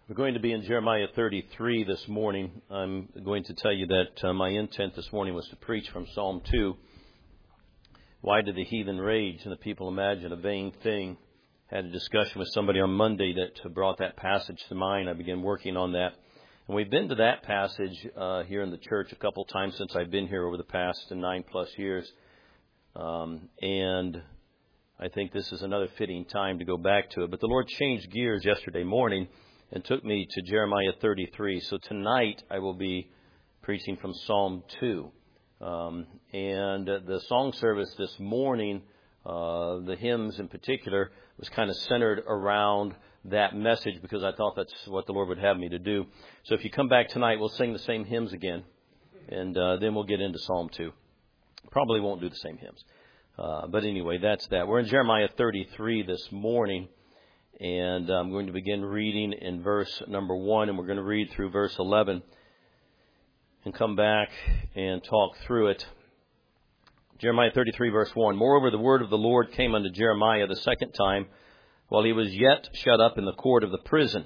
We're going to be in Jeremiah 33 this morning. I'm going to tell you that my intent this morning was to preach from Psalm 2. Why did the heathen rage and the people imagine a vain thing? Had a discussion with somebody on Monday that brought that passage to mind. I began working on that. And we've been to that passage here in the church a couple times since I've been here over the past 9+ years. And I think this is another fitting time to go back to it. But the Lord changed gears yesterday morning and took me to Jeremiah 33. So tonight I will be preaching from Psalm 2. And the song service this morning, the hymns in particular, was kind of centered around that message because I thought that's what the Lord would have me to do. So if you come back tonight, we'll sing the same hymns again, and then we'll get into Psalm 2. Probably won't do the same hymns. But anyway, that's that. We're in Jeremiah 33 this morning. And I'm going to begin reading in verse number 1, and we're going to read through verse 11 and come back and talk through it. Jeremiah 33, verse 1. Moreover, the word of the Lord came unto Jeremiah the second time, while he was yet shut up in the court of the prison.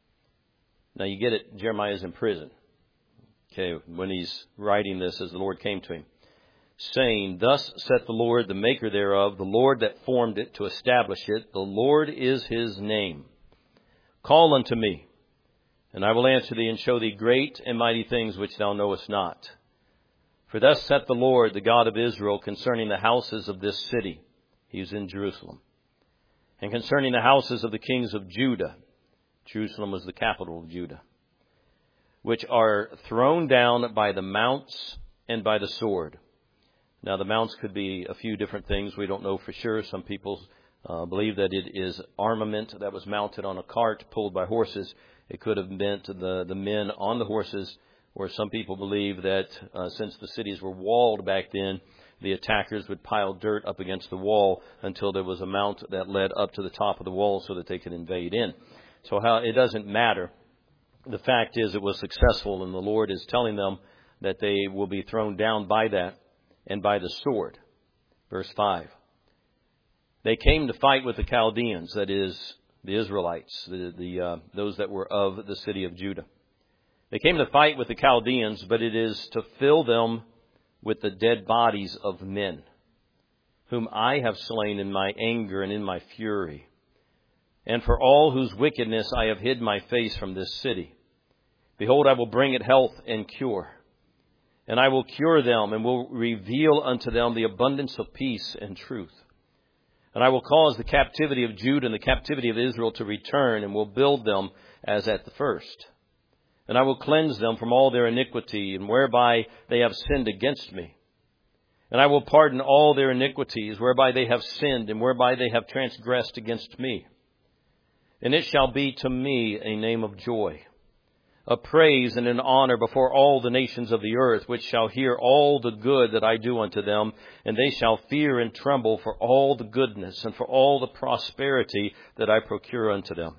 Now you get it, Jeremiah's in prison. Okay, when he's writing this as the Lord came to him. Saying, Thus saith the Lord, the maker thereof, the Lord that formed it to establish it, the Lord is his name. Call unto me, and I will answer thee and show thee great and mighty things which thou knowest not. For thus saith the Lord, the God of Israel, concerning the houses of this city. He is in Jerusalem. And concerning the houses of the kings of Judah. Jerusalem was the capital of Judah. Which are thrown down by the mounts and by the sword. Now, the mounts could be a few different things. We don't know for sure. Some people believe that it is armament that was mounted on a cart pulled by horses. It could have meant the men on the horses, or some people believe that since the cities were walled back then, the attackers would pile dirt up against the wall until there was a mount that led up to the top of the wall so that they could invade in. So it doesn't matter. The fact is it was successful, and the Lord is telling them that they will be thrown down by that. And by the sword. Verse 5. They came to fight with the Chaldeans, that is, the Israelites, those that were of the city of Judah. They came to fight with the Chaldeans, but it is to fill them with the dead bodies of men, whom I have slain in my anger and in my fury, and for all whose wickedness I have hid my face from this city. Behold, I will bring it health and cure. And I will cure them and will reveal unto them the abundance of peace and truth. And I will cause the captivity of Judah and the captivity of Israel to return, and will build them as at the first. And I will cleanse them from all their iniquity, and whereby they have sinned against me. And I will pardon all their iniquities, whereby they have sinned, and whereby they have transgressed against me. And it shall be to me a name of joy, a praise and an honor before all the nations of the earth, which shall hear all the good that I do unto them, and they shall fear and tremble for all the goodness and for all the prosperity that I procure unto them.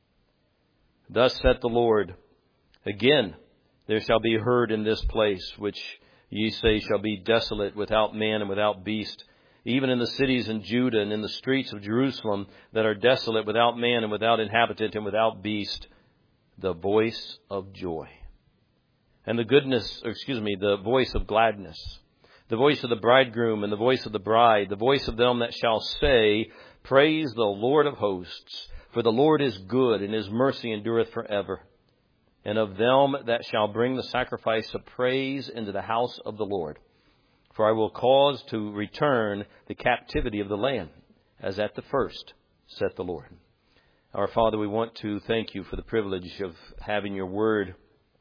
Thus saith the Lord, Again there shall be heard in this place, which ye say shall be desolate, without man and without beast, even in the cities in Judah and in the streets of Jerusalem that are desolate, without man and without inhabitant and without beast, the voice of joy, and the voice of gladness, the voice of the bridegroom and the voice of the bride, the voice of them that shall say, Praise the Lord of hosts, for the Lord is good, and his mercy endureth forever. And of them that shall bring the sacrifice of praise into the house of the Lord. For I will cause to return the captivity of the land, as at the first, saith the Lord. Our Father, we want to thank you for the privilege of having your word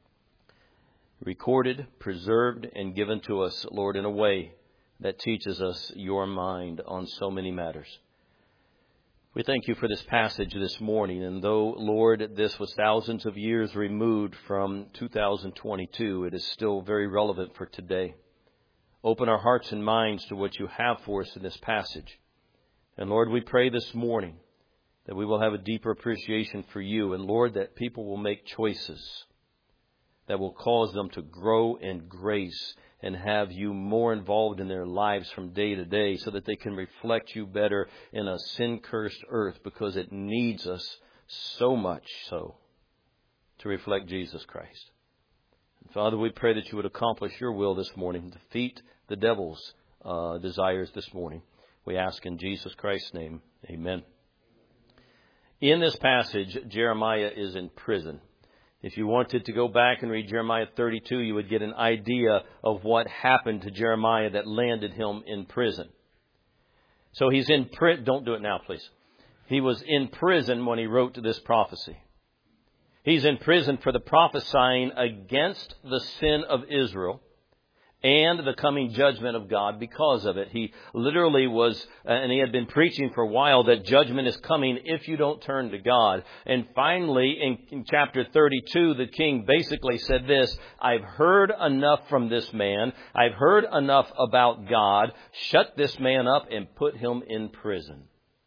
recorded, preserved, and given to us, Lord, in a way that teaches us your mind on so many matters. We thank you for this passage this morning, and though, Lord, this was thousands of years removed from 2022, it is still very relevant for today. Open our hearts and minds to what you have for us in this passage. And Lord, we pray this morning that we will have a deeper appreciation for you. And Lord, that people will make choices that will cause them to grow in grace and have you more involved in their lives from day to day so that they can reflect you better in a sin-cursed earth, because it needs us so much so. to reflect Jesus Christ. And Father, we pray that you would accomplish your will this morning, defeat the devil's desires this morning. We ask in Jesus Christ's name, amen. In this passage, Jeremiah is in prison. If you wanted to go back and read Jeremiah 32, you would get an idea of what happened to Jeremiah that landed him in prison. So he's in prison. Don't do it now, please. He was in prison when he wrote this prophecy. He's in prison for the prophesying against the sin of Israel and the coming judgment of God because of it. He literally was, and he had been preaching for a while, that judgment is coming if you don't turn to God. And finally, in chapter 32, the king basically said this: I've heard enough from this man. I've heard enough about God. Shut this man up and put him in prison.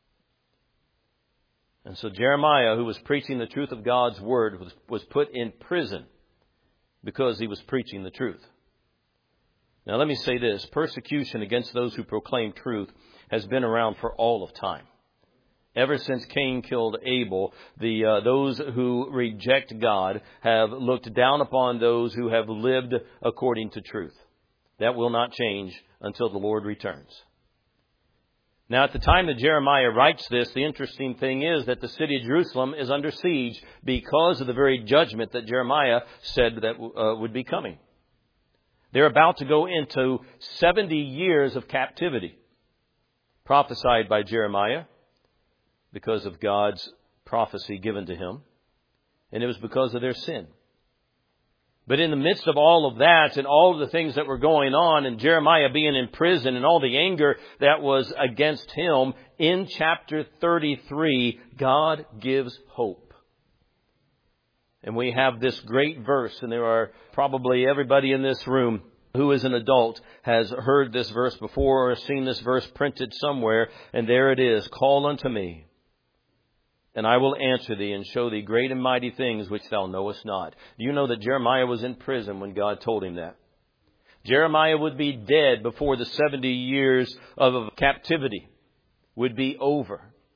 And so Jeremiah, who was preaching the truth of God's word, was put in prison because he was preaching the truth. Now let me say this: persecution against those who proclaim truth has been around for all of time. Ever since Cain killed Abel, those who reject God have looked down upon those who have lived according to truth. That will not change until the Lord returns. Now, at the time that Jeremiah writes this, the interesting thing is that the city of Jerusalem is under siege because of the very judgment that Jeremiah said that would be coming. They're about to go into 70 years of captivity, prophesied by Jeremiah because of God's prophecy given to him. And it was because of their sin. But in the midst of all of that and all of the things that were going on and Jeremiah being in prison and all the anger that was against him, in chapter 33, God gives hope. And we have this great verse, and there are probably everybody in this room who is an adult has heard this verse before or seen this verse printed somewhere. And there it is: call unto me, and I will answer thee and show thee great and mighty things which thou knowest not. Do you know that Jeremiah was in prison when God told him that? Jeremiah would be dead before the 70 years of captivity would be over.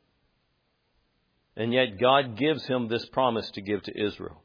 And yet God gives him this promise to give to Israel.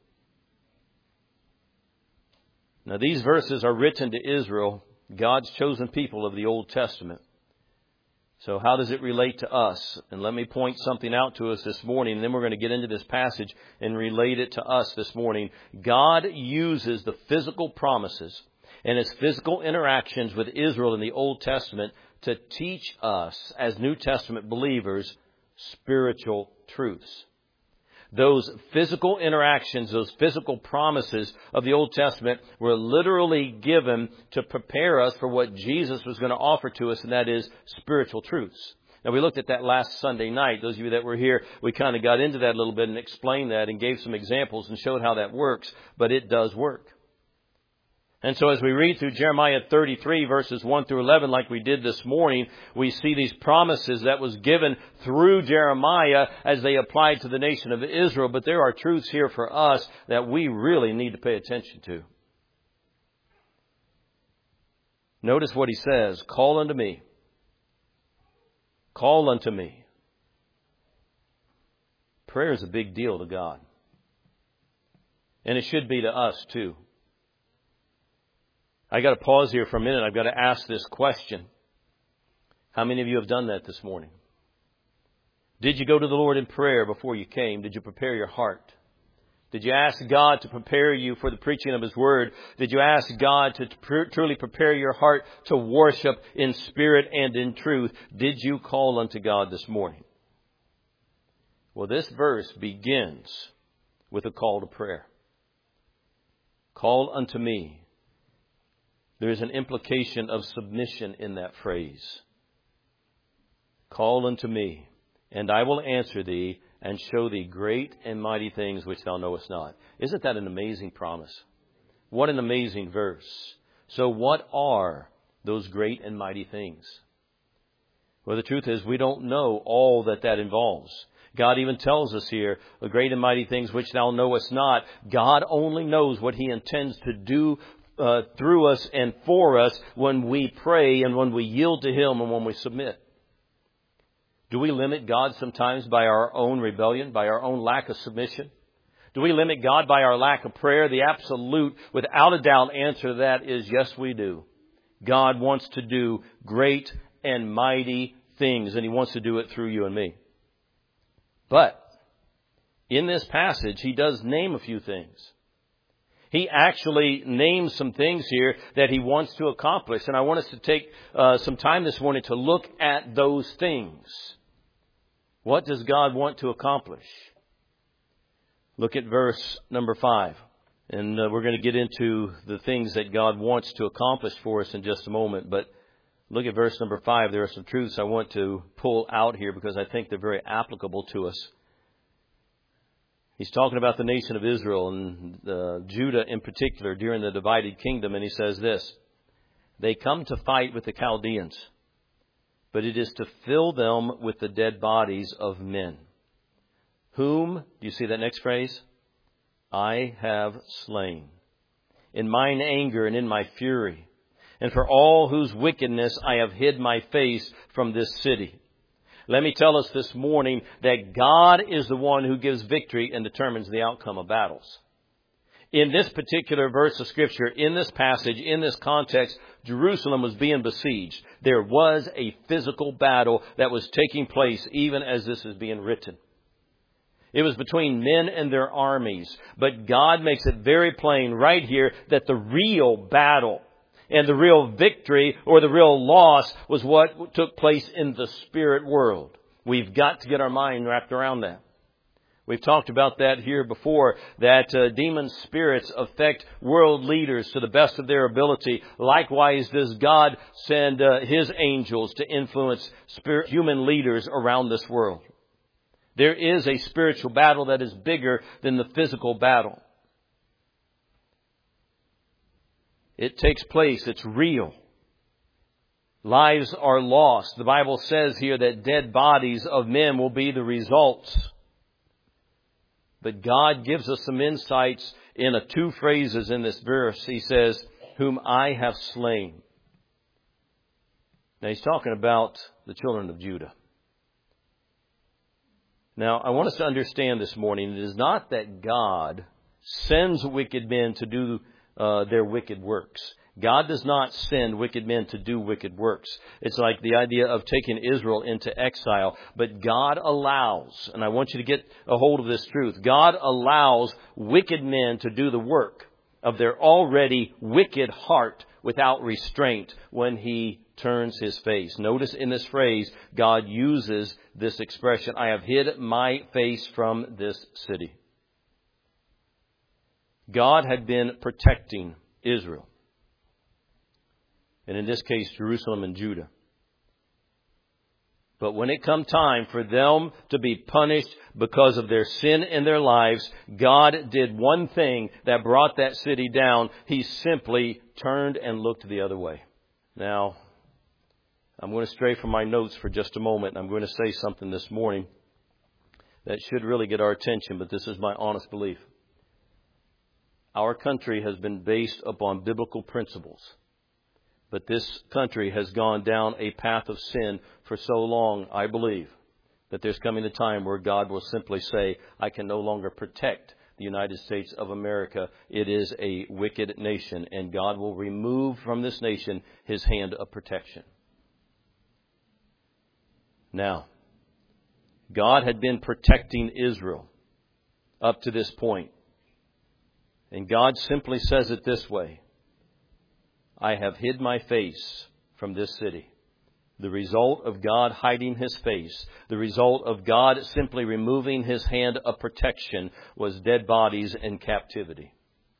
Now these verses are written to Israel, God's chosen people of the Old Testament. So how does it relate to us? And let me point something out to us this morning, and then we're going to get into this passage and relate it to us this morning. God uses the physical promises and his physical interactions with Israel in the Old Testament to teach us as New Testament believers spiritual truths. Those physical interactions, those physical promises of the Old Testament were literally given to prepare us for what Jesus was going to offer to us, and that is spiritual truths. Now, we looked at that last Sunday night. Those of you that were here, we kind of got into that a little bit and explained that and gave some examples and showed how that works, but it does work. And so as we read through Jeremiah 33, verses 1 through 11, like we did this morning, we see these promises that was given through Jeremiah as they applied to the nation of Israel. But there are truths here for us that we really need to pay attention to. Notice what he says: call unto me. Call unto me. Prayer is a big deal to God. And it should be to us too. I got to pause here for a minute. I've got to ask this question. How many of you have done that this morning? Did you go to the Lord in prayer before you came? Did you prepare your heart? Did you ask God to prepare you for the preaching of his word? Did you ask God to truly prepare your heart to worship in spirit and in truth? Did you call unto God this morning? Well, this verse begins with a call to prayer. Call unto me. There is an implication of submission in that phrase. Call unto me, and I will answer thee, and show thee great and mighty things which thou knowest not. Isn't that an amazing promise? What an amazing verse. So what are those great and mighty things? Well, the truth is we don't know all that involves. God even tells us here, the great and mighty things which thou knowest not. God only knows what he intends to do through us and for us when we pray and when we yield to him and when we submit. Do we limit God sometimes by our own rebellion, by our own lack of submission? Do we limit God by our lack of prayer? The absolute, without a doubt, answer to that is yes, we do. God wants to do great and mighty things, and He wants to do it through you and me. But in this passage, He does name a few things. He actually names some things here that He wants to accomplish. And I want us to take some time this morning to look at those things. What does God want to accomplish? Look at verse number 5. And we're going to get into the things that God wants to accomplish for us in just a moment. But look at verse number 5. There are some truths I want to pull out here because I think they're very applicable to us. He's talking about the nation of Israel and Judah in particular during the divided kingdom. And he says this: they come to fight with the Chaldeans, but it is to fill them with the dead bodies of men, whom, do you see that next phrase? I have slain in mine anger and in my fury, and for all whose wickedness I have hid my face from this city. Let me tell us this morning that God is the one who gives victory and determines the outcome of battles. In this particular verse of Scripture, in this passage, in this context, Jerusalem was being besieged. There was a physical battle that was taking place even as this is being written. It was between men and their armies. But God makes it very plain right here that the real battle and the real victory or the real loss was what took place in the spirit world. We've got to get our mind wrapped around that. We've talked about that here before, that demon spirits affect world leaders to the best of their ability. Likewise, does God send His angels to influence human leaders around this world. There is a spiritual battle that is bigger than the physical battle. It takes place. It's real. Lives are lost. The Bible says here that dead bodies of men will be the results. But God gives us some insights in two phrases in this verse. He says, whom I have slain. Now He's talking about the children of Judah. Now, I want us to understand this morning, it is not that God sends wicked men to do their wicked works. God does not send wicked men to do wicked works. It's like the idea of taking Israel into exile. But God allows, and I want you to get a hold of this truth, God allows wicked men to do the work of their already wicked heart without restraint when He turns His face. Notice in this phrase, God uses this expression, I have hid my face from this city. God had been protecting Israel. And in this case, Jerusalem and Judah. But when it come time for them to be punished because of their sin in their lives, God did one thing that brought that city down. He simply turned and looked the other way. Now, I'm going to stray from my notes for just a moment. I'm going to say something this morning that should really get our attention, but this is my honest belief. Our country has been based upon biblical principles. But this country has gone down a path of sin for so long, I believe, that there's coming a time where God will simply say, I can no longer protect the United States of America. It is a wicked nation, and God will remove from this nation His hand of protection. Now, God had been protecting Israel up to this point. And God simply says it this way, I have hid my face from this city. The result of God hiding His face, the result of God simply removing His hand of protection was dead bodies and captivity.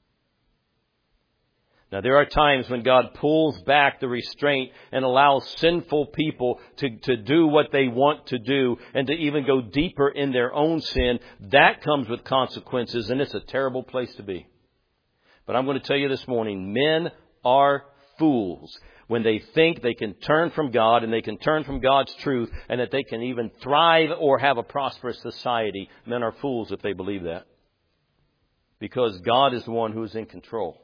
Now, there are times when God pulls back the restraint and allows sinful people to do what they want to do and to even go deeper in their own sin. That comes with consequences, and it's a terrible place to be. But I'm going to tell you this morning, men are fools when they think they can turn from God and they can turn from God's truth and that they can even thrive or have a prosperous society. Men are fools if they believe that. Because God is the one who is in control.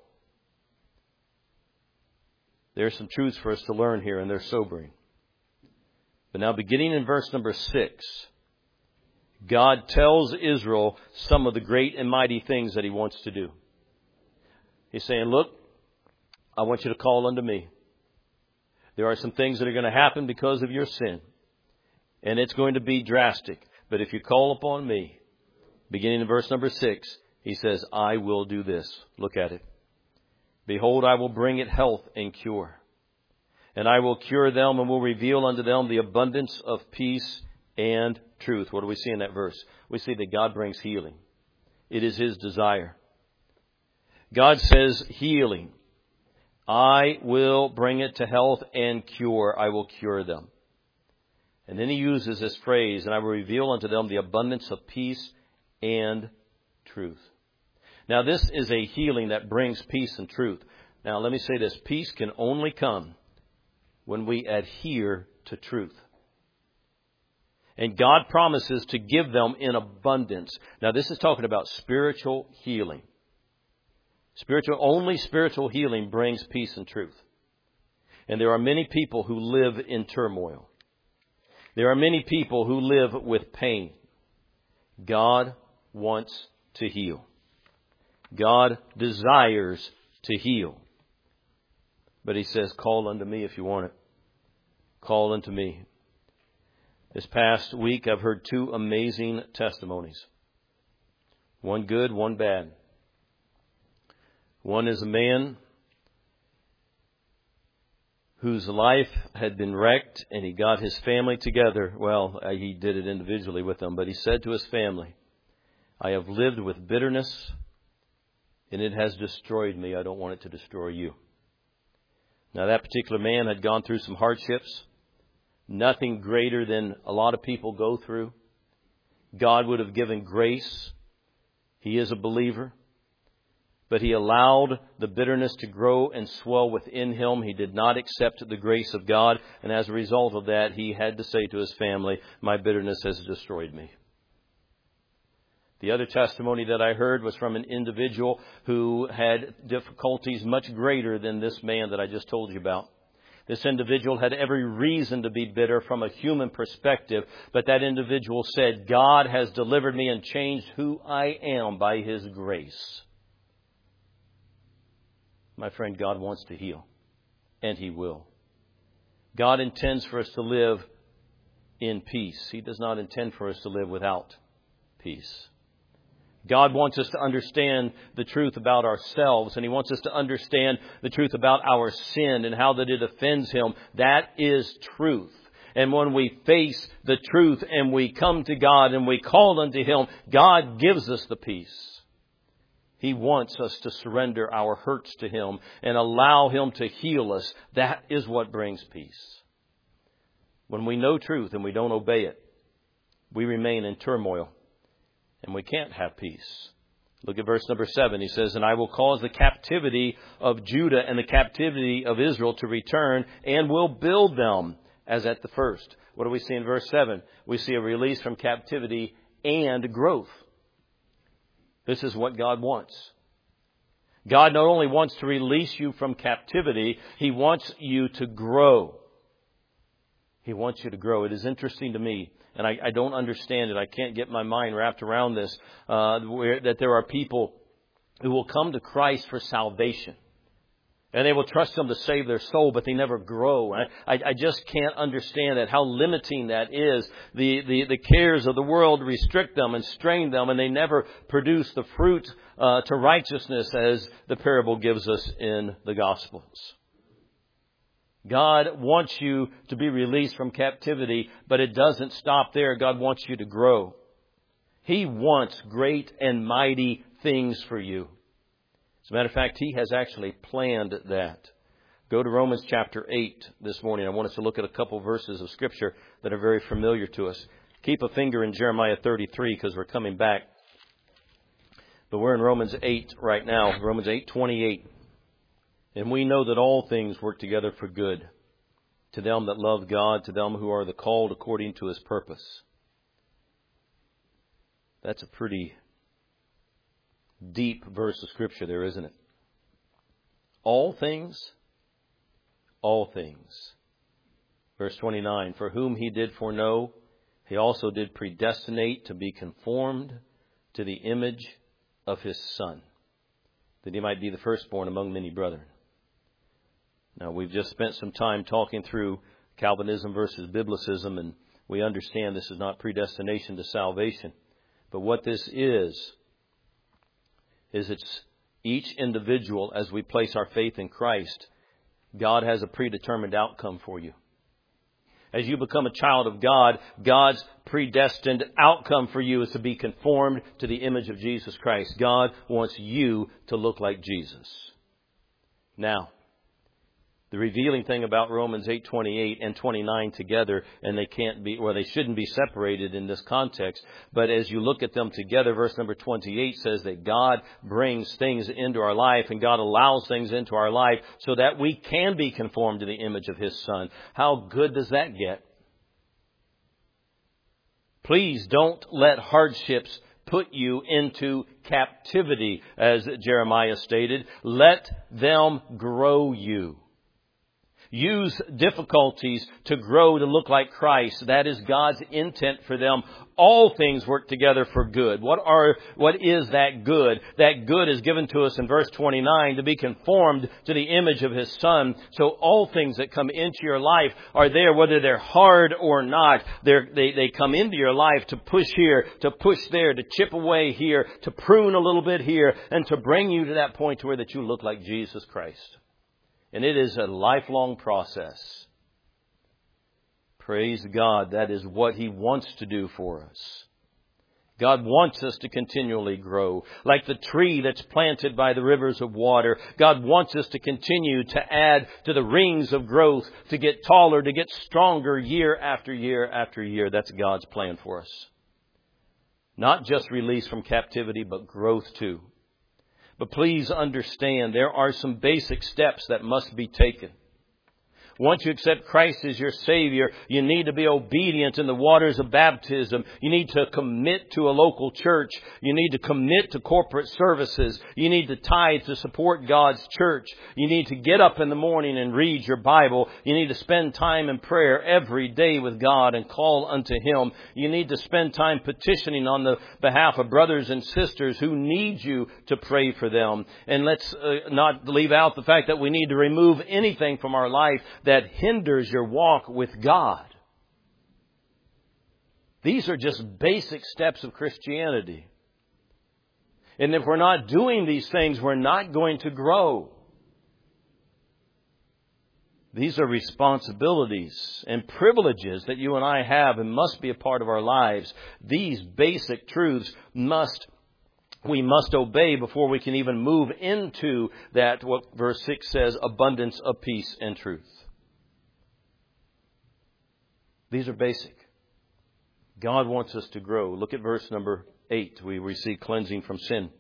There's some truths for us to learn here, and they're sobering. But now beginning in verse number 6, God tells Israel some of the great and mighty things that He wants to do. He's saying, look, I want you to call unto me. There are some things that are going to happen because of your sin. And it's going to be drastic. But if you call upon me, beginning in verse number 6, He says, I will do this. Look at it. Behold, I will bring it health and cure. And I will cure them and will reveal unto them the abundance of peace and truth. What do we see in that verse? We see that God brings healing. It is His desire. God says healing. I will bring it to health and cure. I will cure them. And then He uses this phrase, and I will reveal unto them the abundance of peace and truth. Now this is a healing that brings peace and truth. Now let me say this. Peace can only come when we adhere to truth. And God promises to give them in abundance. Now this is talking about spiritual healing. Only spiritual healing brings peace and truth. And there are many people who live in turmoil. There are many people who live with pain. God wants to heal. God desires to heal. But He says, call unto me if you want it. Call unto me. This past week I've heard 2 amazing testimonies. One good, one bad. One is a man whose life had been wrecked and he got his family together. Well, he did it individually with them, but he said to his family, I have lived with bitterness and it has destroyed me. I don't want it to destroy you. Now that particular man had gone through some hardships, nothing greater than a lot of people go through. God would have given grace. He is a believer. But he allowed the bitterness to grow and swell within him. He did not accept the grace of God. And as a result of that, he had to say to his family, my bitterness has destroyed me. The other testimony that I heard was from an individual who had difficulties much greater than this man that I just told you about. This individual had every reason to be bitter from a human perspective, but that individual said, God has delivered me and changed who I am by His grace. My friend, God wants to heal, and He will. God intends for us to live in peace. He does not intend for us to live without peace. God wants us to understand the truth about ourselves, and He wants us to understand the truth about our sin and how that it offends Him. That is truth. And when we face the truth and we come to God and we call unto Him, God gives us the peace. He wants us to surrender our hurts to Him and allow Him to heal us. That is what brings peace. When we know truth and we don't obey it, we remain in turmoil and we can't have peace. Look at verse number 7. He says, and I will cause the captivity of Judah and the captivity of Israel to return and will build them as at the first. What do we see in verse 7? We see a release from captivity and growth. This is what God wants. God not only wants to release you from captivity, He wants you to grow. He wants you to grow. It is interesting to me, and I don't understand it. I can't get my mind wrapped around this, that there are people who will come to Christ for salvation. And they will trust Him to save their soul, but they never grow. I just can't understand that, how limiting that is. The cares of the world restrict them and strain them, and they never produce the fruit to righteousness as the parable gives us in the Gospels. God wants you to be released from captivity, but it doesn't stop there. God wants you to grow. He wants great and mighty things for you. As a matter of fact, He has actually planned that. Go to Romans chapter 8 this morning. I want us to look at a couple verses of Scripture that are very familiar to us. Keep a finger in Jeremiah 33 because we're coming back. But we're in Romans 8 right now, Romans 8:28. And we know that all things work together for good, to them that love God, to them who are the called according to His purpose. That's a pretty deep verse of Scripture there, isn't it? All things. Verse 29, for whom He did foreknow, He also did predestinate to be conformed to the image of His Son, that He might be the firstborn among many brethren. Now, we've just spent some time talking through Calvinism versus Biblicism, and we understand this is not predestination to salvation. But what this is it's each individual, as we place our faith in Christ, God has a predetermined outcome for you. As you become a child of God, God's predestined outcome for you is to be conformed to the image of Jesus Christ. God wants you to look like Jesus. Now, the revealing thing about Romans 8:28 and 29 together, and they can't be, or they shouldn't be separated in this context. But as you look at them together, verse number 28 says that God brings things into our life and God allows things into our life so that we can be conformed to the image of His Son. How good does that get? Please don't let hardships put you into captivity, as Jeremiah stated. Let them grow you. Use difficulties to grow to look like Christ. That is God's intent for them. All things work together for good. What is that good? That good is given to us in verse 29 to be conformed to the image of His Son. So all things that come into your life are there, whether they're hard or not. They come into your life to push here, to push there, to chip away here, to prune a little bit here, and to bring you to that point to where that you look like Jesus Christ. And it is a lifelong process. Praise God, that is what He wants to do for us. God wants us to continually grow. Like the tree that's planted by the rivers of water, God wants us to continue to add to the rings of growth, to get taller, to get stronger year after year after year. That's God's plan for us. Not just release from captivity, but growth too. But please understand, there are some basic steps that must be taken. Once you accept Christ as your Savior, you need to be obedient in the waters of baptism. You need to commit to a local church. You need to commit to corporate services. You need to tithe to support God's church. You need to get up in the morning and read your Bible. You need to spend time in prayer every day with God and call unto Him. You need to spend time petitioning on the behalf of brothers and sisters who need you to pray for them. And let's not leave out the fact that we need to remove anything from our life that hinders your walk with God. These are just basic steps of Christianity. And if we're not doing these things, we're not going to grow. These are responsibilities and privileges that you and I have and must be a part of our lives. These basic truths we must obey before we can even move into that, what verse 6 says, abundance of peace and truth. These are basic. God wants us to grow. Look at verse number 8. We receive cleansing from sin.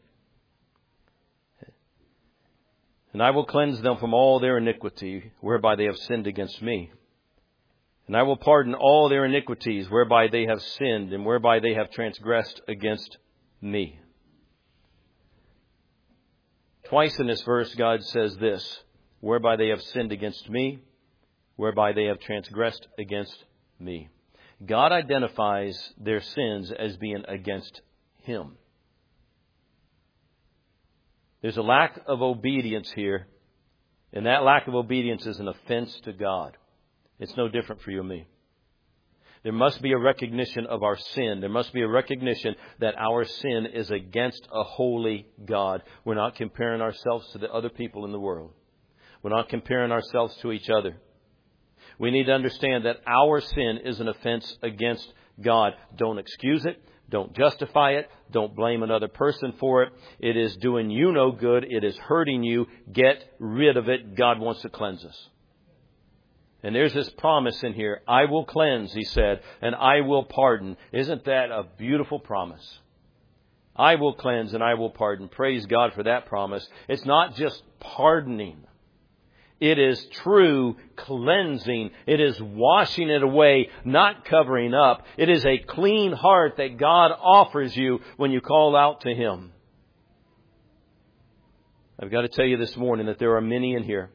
And I will cleanse them from all their iniquity, whereby they have sinned against me. And I will pardon all their iniquities, whereby they have sinned, and whereby they have transgressed against me. Twice in this verse, God says this, whereby they have sinned against me, whereby they have transgressed against me. God identifies their sins as being against Him. There's a lack of obedience here, and that lack of obedience is an offense to God. It's no different for you and me. There must be a recognition of our sin. There must be a recognition that our sin is against a holy God. We're not comparing ourselves to the other people in the world. We're not comparing ourselves to each other. We need to understand that our sin is an offense against God. Don't excuse it. Don't justify it. Don't blame another person for it. It is doing you no good. It is hurting you. Get rid of it. God wants to cleanse us. And there's this promise in here. I will cleanse, He said, and I will pardon. Isn't that a beautiful promise? I will cleanse and I will pardon. Praise God for that promise. It's not just pardoning. It is true cleansing. It is washing it away, not covering up. It is a clean heart that God offers you when you call out to Him. I've got to tell you this morning that there are many in here.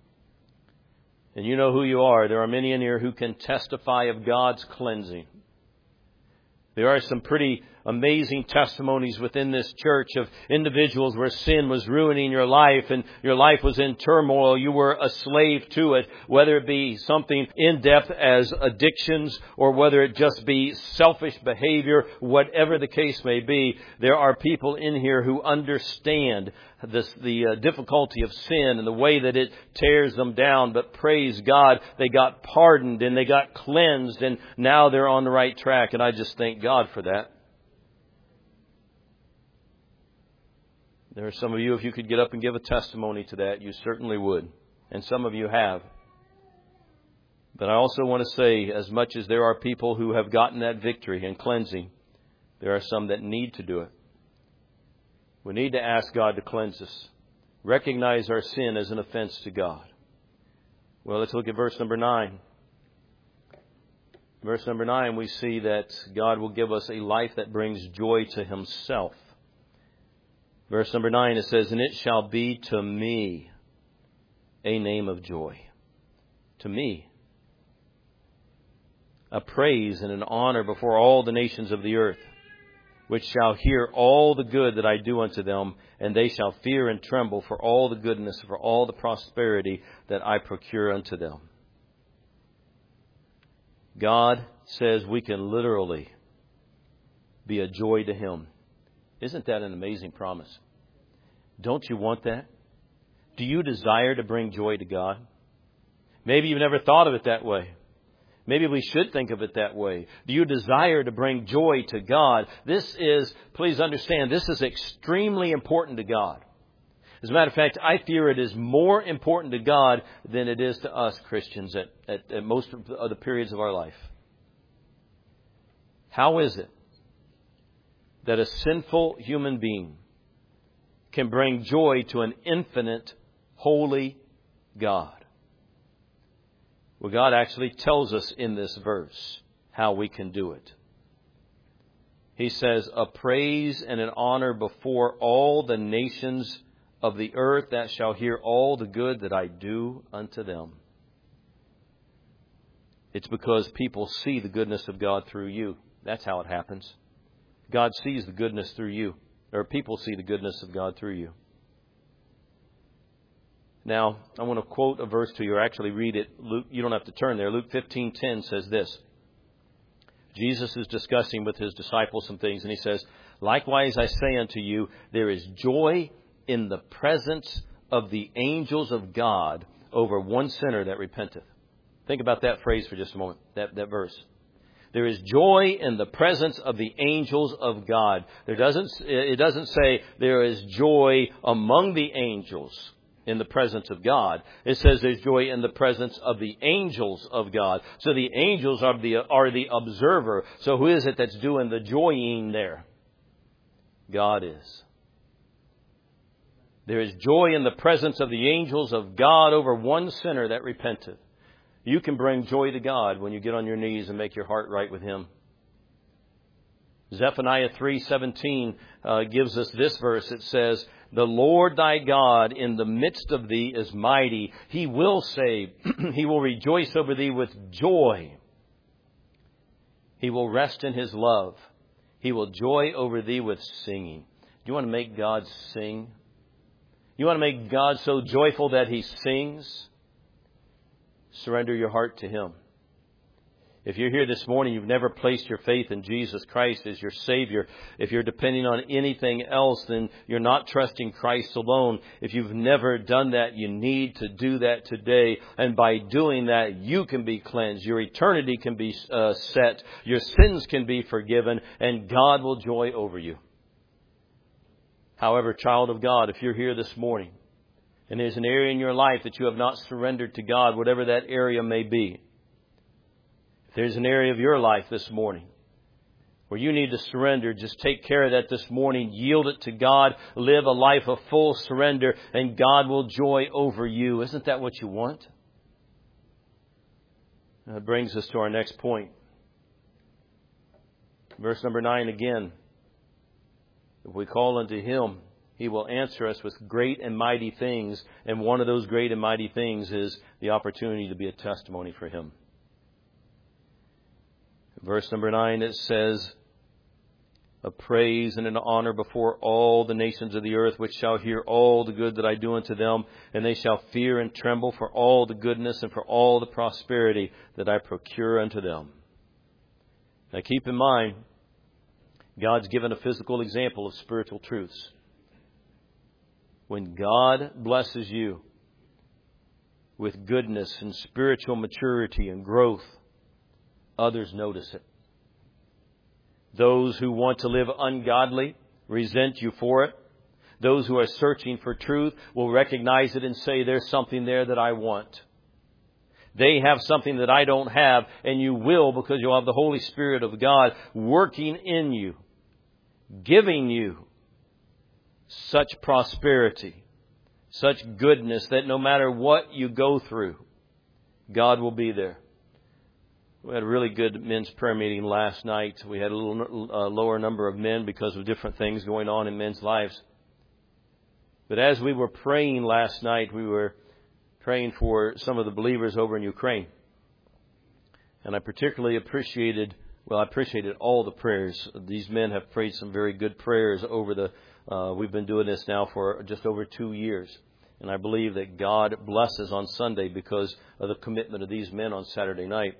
And you know who you are. There are many in here who can testify of God's cleansing. There are some pretty amazing testimonies within this church of individuals where sin was ruining your life and your life was in turmoil. You were a slave to it, whether it be something in-depth as addictions or whether it just be selfish behavior, whatever the case may be. There are people in here who understand the difficulty of sin and the way that it tears them down. But praise God, they got pardoned and they got cleansed and now they're on the right track. And I just thank God for that. There are some of you, if you could get up and give a testimony to that, you certainly would. And some of you have. But I also want to say, as much as there are people who have gotten that victory and cleansing, there are some that need to do it. We need to ask God to cleanse us. Recognize our sin as an offense to God. Well, let's look at verse number 9. Verse number 9, we see that God will give us a life that brings joy to Himself. Verse number 9, it says, "And it shall be to me a name of joy." To me. A praise and an honor before all the nations of the earth, which shall hear all the good that I do unto them, and they shall fear and tremble for all the goodness, for all the prosperity that I procure unto them. God says we can literally be a joy to Him. Isn't that an amazing promise? Don't you want that? Do you desire to bring joy to God? Maybe you've never thought of it that way. Maybe we should think of it that way. Do you desire to bring joy to God? This is, please understand, this is extremely important to God. As a matter of fact, I fear it is more important to God than it is to us Christians at most of the periods of our life. How is it that a sinful human being can bring joy to an infinite, holy God? Well, God actually tells us in this verse how we can do it. He says, "A praise and an honor before all the nations of the earth that shall hear all the good that I do unto them." It's because people see the goodness of God through you. That's how it happens. God sees the goodness through you, or people see the goodness of God through you. Now, I want to quote a verse to you, or actually read it. Luke, you don't have to turn there. Luke 15:10 says this. Jesus is discussing with His disciples some things, and He says, "Likewise I say unto you, there is joy in the presence of the angels of God over one sinner that repenteth." Think about that phrase for just a moment, that verse. There is joy in the presence of the angels of God. It doesn't say there is joy among the angels in the presence of God. It says there's joy in the presence of the angels of God. So the angels are the observer. So who is it that's doing the joying there? God is. There is joy in the presence of the angels of God over one sinner that repenteth. You can bring joy to God when you get on your knees and make your heart right with Him. Zephaniah 3:17 gives us this verse. It says, "The Lord thy God in the midst of thee is mighty. He will save. He will rejoice over thee with joy. He will rest in His love. He will joy over thee with singing." Do you want to make God sing? You want to make God so joyful that He sings? Surrender your heart to Him. If you're here this morning, you've never placed your faith in Jesus Christ as your Savior. If you're depending on anything else, then you're not trusting Christ alone. If you've never done that, you need to do that today. And by doing that, you can be cleansed. Your eternity can be set. Your sins can be forgiven. And God will joy over you. However, child of God, if you're here this morning, and there's an area in your life that you have not surrendered to God, whatever that area may be. If there's an area of your life this morning where you need to surrender, just take care of that this morning. Yield it to God. Live a life of full surrender, and God will joy over you. Isn't that what you want? That brings us to our next point. Verse number 9 again. If we call unto Him, He will answer us with great and mighty things. And one of those great and mighty things is the opportunity to be a testimony for Him. Verse number 9, it says, of praise and an honor before all the nations of the earth, which shall hear all the good that I do unto them, and they shall fear and tremble for all the goodness and for all the prosperity that I procure unto them. Now keep in mind, God's given a physical example of spiritual truths. When God blesses you with goodness and spiritual maturity and growth, others notice it. Those who want to live ungodly resent you for it. Those who are searching for truth will recognize it and say, there's something there that I want. They have something that I don't have, and you will, because you'll have the Holy Spirit of God working in you, giving you such prosperity, such goodness that no matter what you go through, God will be there. We had a really good men's prayer meeting last night. We had a little lower number of men because of different things going on in men's lives. But as we were praying last night, we were praying for some of the believers over in Ukraine. And I particularly appreciated all the prayers. These men have prayed some very good prayers over we've been doing this now for just over 2 years. And I believe that God blesses on Sunday because of the commitment of these men on Saturday night.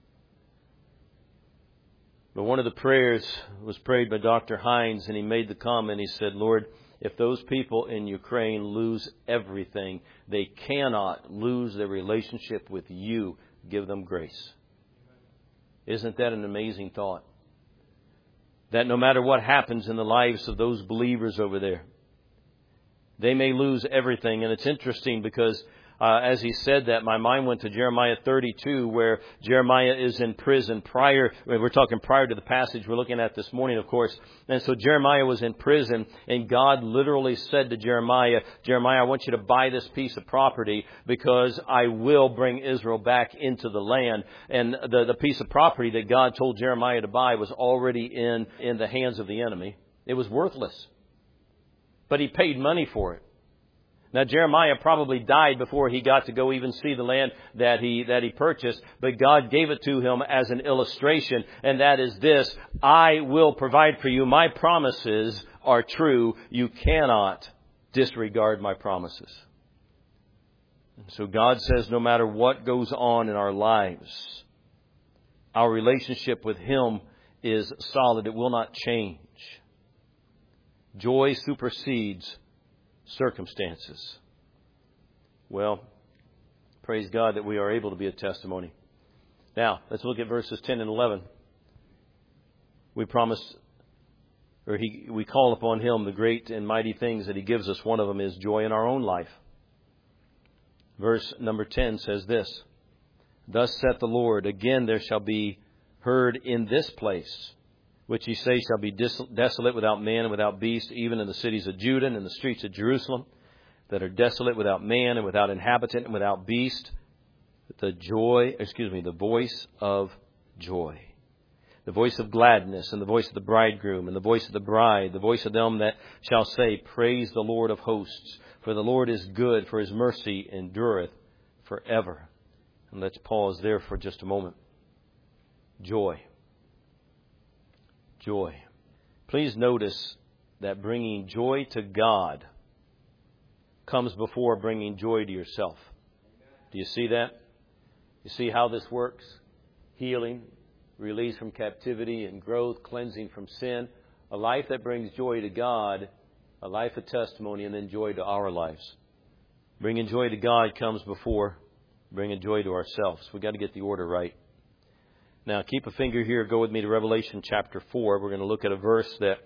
But one of the prayers was prayed by Dr. Hines, and he made the comment, he said, Lord, if those people in Ukraine lose everything, they cannot lose their relationship with you. Give them grace. Isn't that an amazing thought? That no matter what happens in the lives of those believers over there, they may lose everything. And it's interesting because as he said that, my mind went to Jeremiah 32, where Jeremiah is in prison we're talking prior to the passage we're looking at this morning, of course. And so Jeremiah was in prison, and God literally said to Jeremiah, I want you to buy this piece of property because I will bring Israel back into the land. And the piece of property that God told Jeremiah to buy was already in the hands of the enemy. It was worthless. But he paid money for it. Now, Jeremiah probably died before he got to go even see the land that he purchased, but God gave it to him as an illustration, and that is this: I will provide for you. My promises are true. You cannot disregard my promises. And so God says no matter what goes on in our lives, our relationship with Him is solid. It will not change. Joy supersedes circumstances. Well, praise God that we are able to be a testimony. Now, let's look at verses 10 and 11. We call upon Him the great and mighty things that He gives us. One of them is joy in our own life. Verse number 10 says this: Thus saith the Lord, again there shall be heard in this place, which ye say shall be desolate without man and without beast, even in the cities of Judah and in the streets of Jerusalem, that are desolate without man and without inhabitant and without beast, the voice of joy, the voice of gladness, and the voice of the bridegroom, and the voice of the bride, the voice of them that shall say, Praise the Lord of hosts, for the Lord is good, for His mercy endureth forever. And let's pause there for just a moment. Joy. Joy. Please notice that bringing joy to God comes before bringing joy to yourself. Do you see that? You see how this works? Healing, release from captivity and growth, cleansing from sin. A life that brings joy to God, a life of testimony, and then joy to our lives. Bringing joy to God comes before bringing joy to ourselves. We've got to get the order right. Now, keep a finger here. Go with me to Revelation chapter 4. We're going to look at a verse that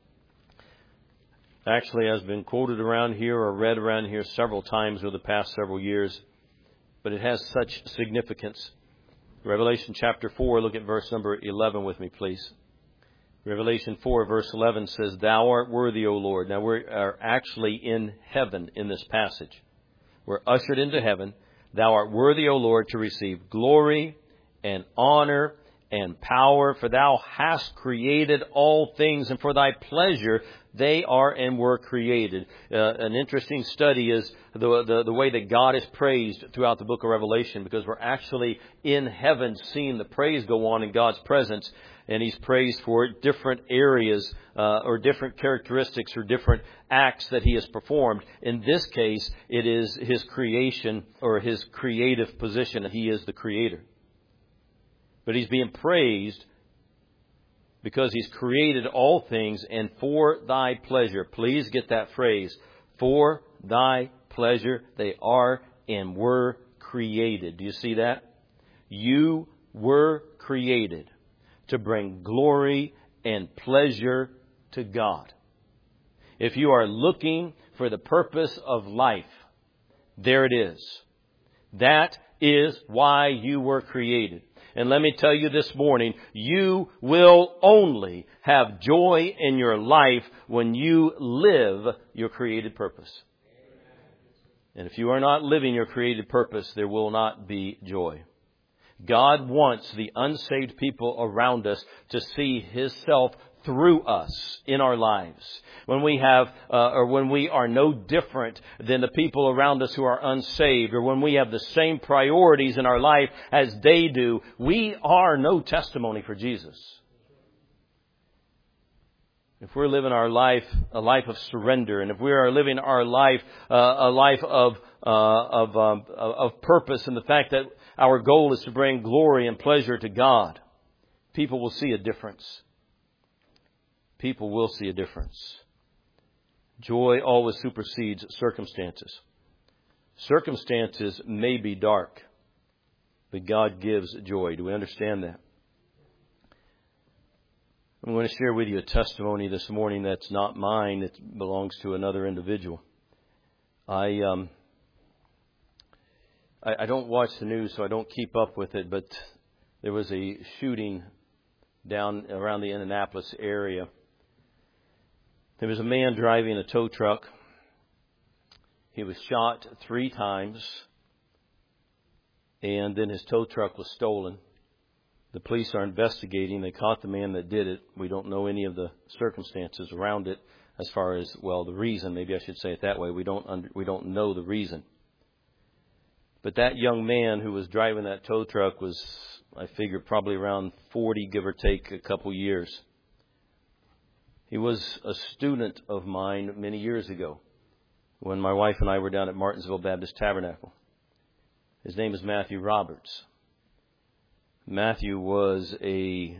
actually has been quoted around here or read around here several times over the past several years, but it has such significance. Revelation chapter 4, look at verse number 11 with me, please. Revelation 4, verse 11 says, Thou art worthy, O Lord. Now, we are actually in heaven in this passage. We're ushered into heaven. Thou art worthy, O Lord, to receive glory and honor and power, for Thou hast created all things, and for Thy pleasure they are and were created. An interesting study is the way that God is praised throughout the book of Revelation, because we're actually in heaven seeing the praise go on in God's presence. and He's praised for different areas or different characteristics or different acts that He has performed. In this case, it is His creation or His creative position. He is the Creator. But He's being praised because He's created all things and for Thy pleasure. Please get that phrase. For Thy pleasure they are and were created. Do you see that? You were created to bring glory and pleasure to God. If you are looking for the purpose of life, there it is. That is why you were created. And let me tell you this morning, you will only have joy in your life when you live your created purpose. And if you are not living your created purpose, there will not be joy. God wants the unsaved people around us to see His self through us in our lives. When we have, or when we are no different than the people around us who are unsaved, or when we have the same priorities in our life as they do, we are no testimony for Jesus. If we're living our life, a life of surrender, and if we are living our life, a life of purpose, and the fact that our goal is to bring glory and pleasure to God, people will see a difference. People will see a difference. Joy always supersedes circumstances. Circumstances may be dark, but God gives joy. Do we understand that? I'm going to share with you a testimony this morning that's not mine. It belongs to another individual. I don't watch the news, so I don't keep up with it, but there was a shooting down around the Indianapolis area. There was a man driving a tow truck. He was shot 3 times, and then his tow truck was stolen. The police are investigating. They caught the man that did it. We don't know any of the circumstances around it as far as, well, the reason. Maybe I should say it that way. We don't know the reason. But that young man who was driving that tow truck was, I figure, probably around 40, give or take a couple years. He was a student of mine many years ago when my wife and I were down at Martinsville Baptist Tabernacle. His name is Matthew Roberts. Matthew was a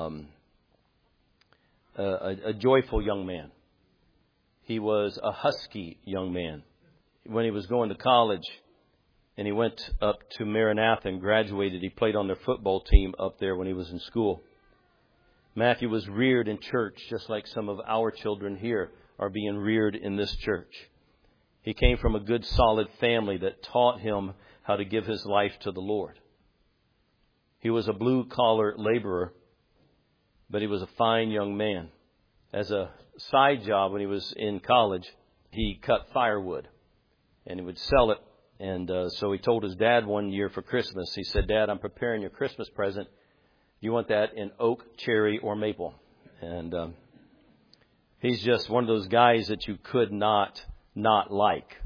joyful young man. He was a husky young man. When he was going to college and he went up to Maranatha and graduated, he played on their football team up there when he was in school. Matthew was reared in church, just like some of our children here are being reared in this church. He came from a good, solid family that taught him how to give his life to the Lord. He was a blue-collar laborer, but he was a fine young man. As a side job when he was in college, he cut firewood, and he would sell it. And so he told his dad one year for Christmas, he said, "Dad, I'm preparing your Christmas present. You want that in oak, cherry, or maple?" And he's just one of those guys that you could not like.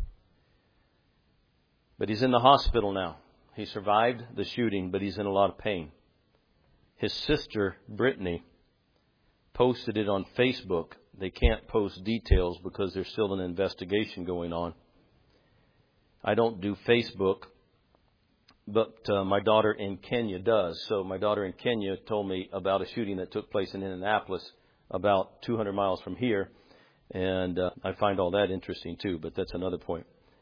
But he's in the hospital now. He survived the shooting, but he's in a lot of pain. His sister, Brittany, posted it on Facebook. They can't post details because there's still an investigation going on. I don't do Facebook, but my daughter in Kenya does. So my daughter in Kenya told me about a shooting that took place in Indianapolis about 200 miles from here. And I find all that interesting too, but that's another point.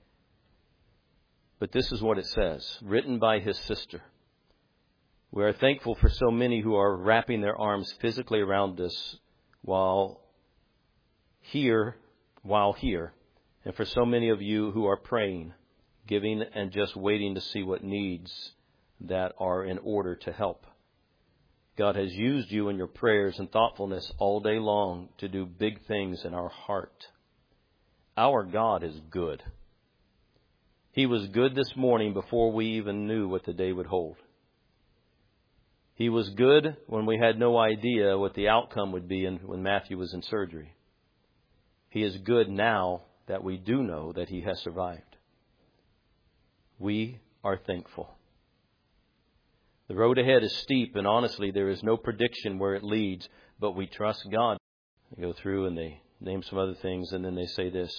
But this is what it says, written by his sister. "We are thankful for so many who are wrapping their arms physically around us while here, and for so many of you who are praying, giving, and just waiting to see what needs that are in order to help. God has used you in your prayers and thoughtfulness all day long to do big things in our heart. Our God is good. He was good this morning before we even knew what the day would hold. He was good when we had no idea what the outcome would be when Matthew was in surgery. He is good now that we do know that he has survived. We are thankful. The road ahead is steep, and honestly, there is no prediction where it leads, but we trust God. They go through and they name some other things, and then they say this.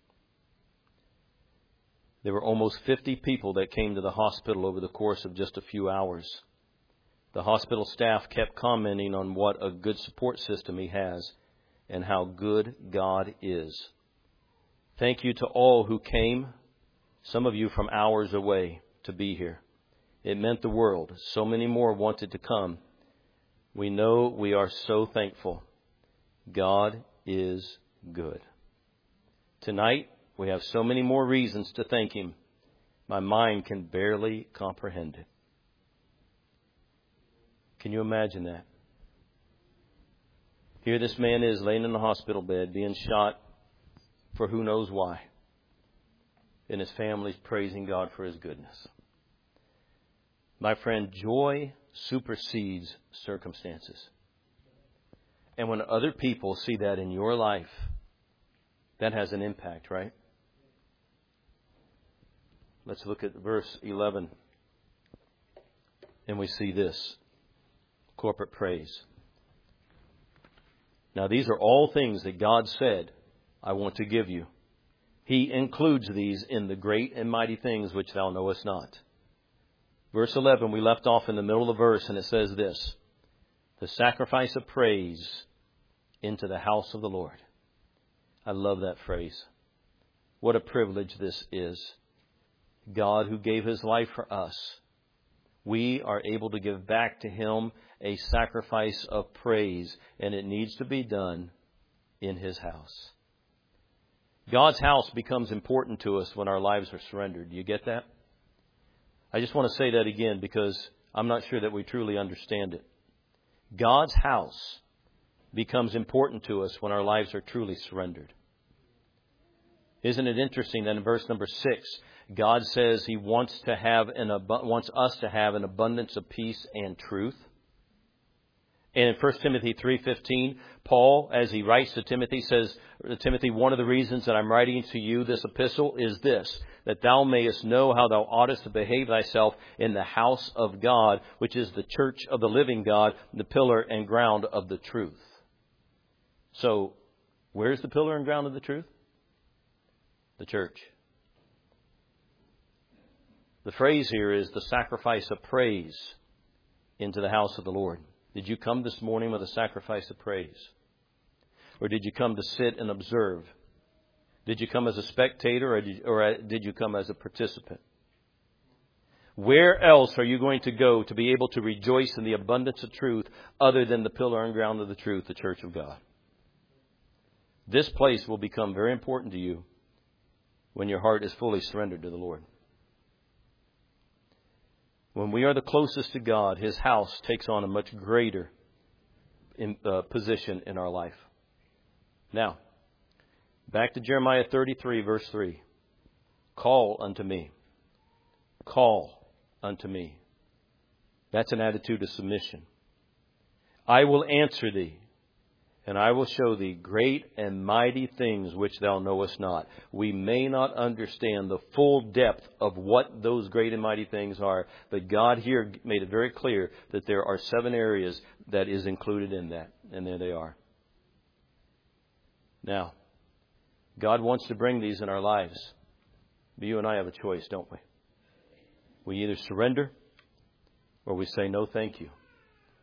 There were almost 50 people that came to the hospital over the course of just a few hours. The hospital staff kept commenting on what a good support system he has and how good God is. Thank you to all who came, some of you from hours away, to be here. It meant the world. So many more wanted to come. We know we are so thankful. God is good. Tonight, we have so many more reasons to thank Him. My mind can barely comprehend it. Can you imagine that? Here this man is laying in the hospital bed, being shot for who knows why. And his family's praising God for His goodness. My friend, joy supersedes circumstances. And when other people see that in your life, that has an impact, right? Let's look at verse 11. And we see this. Corporate praise. Now these are all things that God said, I want to give you. He includes these in the great and mighty things which thou knowest not. Verse 11, we left off in the middle of the verse, and it says this. The sacrifice of praise into the house of the Lord. I love that phrase. What a privilege this is. God who gave His life for us. We are able to give back to Him a sacrifice of praise, and it needs to be done in His house. God's house becomes important to us when our lives are surrendered. Do you get that? I just want to say that again because I'm not sure that we truly understand it. God's house becomes important to us when our lives are truly surrendered. Isn't it interesting that in verse number 6, God says He wants us to have an abundance of peace and truth. And in 1 Timothy 3:15, Paul, as he writes to Timothy, says, Timothy, one of the reasons that I'm writing to you this epistle is this, that thou mayest know how thou oughtest to behave thyself in the house of God, which is the church of the living God, the pillar and ground of the truth. So, where's the pillar and ground of the truth? The church. The phrase here is the sacrifice of praise into the house of the Lord. Did you come this morning with a sacrifice of praise? Or did you come to sit and observe? Did you come as a spectator or did you come as a participant? Where else are you going to go to be able to rejoice in the abundance of truth other than the pillar and ground of the truth, the church of God? This place will become very important to you when your heart is fully surrendered to the Lord. When we are the closest to God, His house takes on a much greater position in our life. Now, back to Jeremiah 33, verse 3. Call unto me. Call unto me. That's an attitude of submission. I will answer thee, and I will show thee great and mighty things which thou knowest not. We may not understand the full depth of what those great and mighty things are, but God here made it very clear that there are 7 areas that is included in that, and there they are. Now, God wants to bring these in our lives, but you and I have a choice, don't we? We either surrender or we say no thank you.